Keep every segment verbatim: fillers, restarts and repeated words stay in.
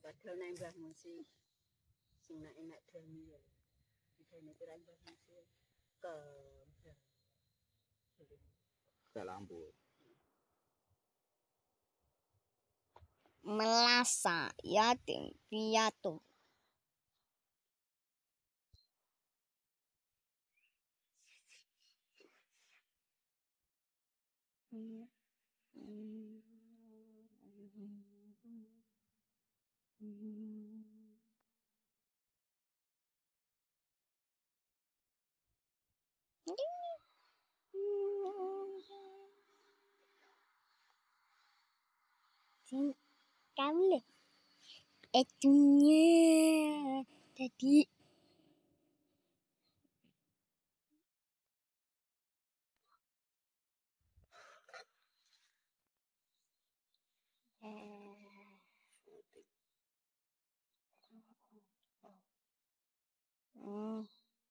Padahal nek mbahmu sih sing nek enak dami ya. Dene kira mbahmu sih ke ke lampu. Melasa yatim piatu. Kami lihat itunya tadi. Hmm.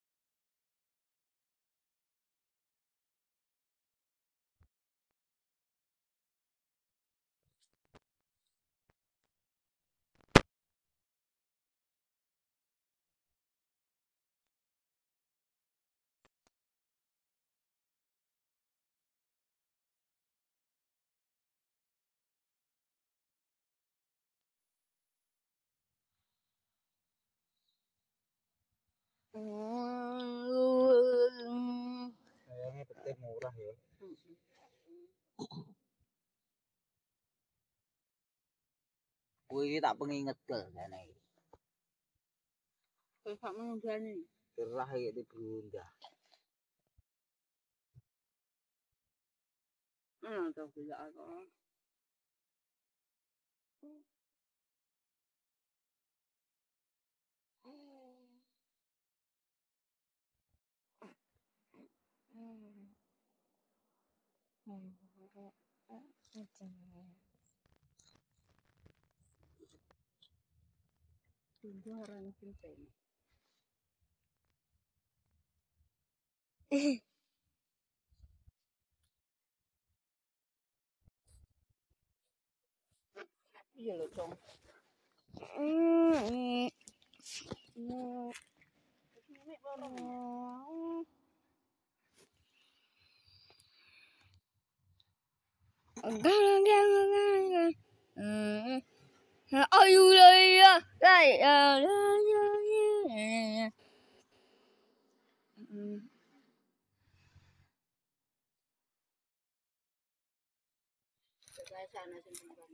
Sayangnya petir murah ya. Kuwi tak penginget ke kene iki. Kok sak menunggani. Gerah iki dibrundah. Ana to gula aku. Tunggu orang cintai. Iya lho, Cong. Ayu ya, ya, Saya sana sing tunggu.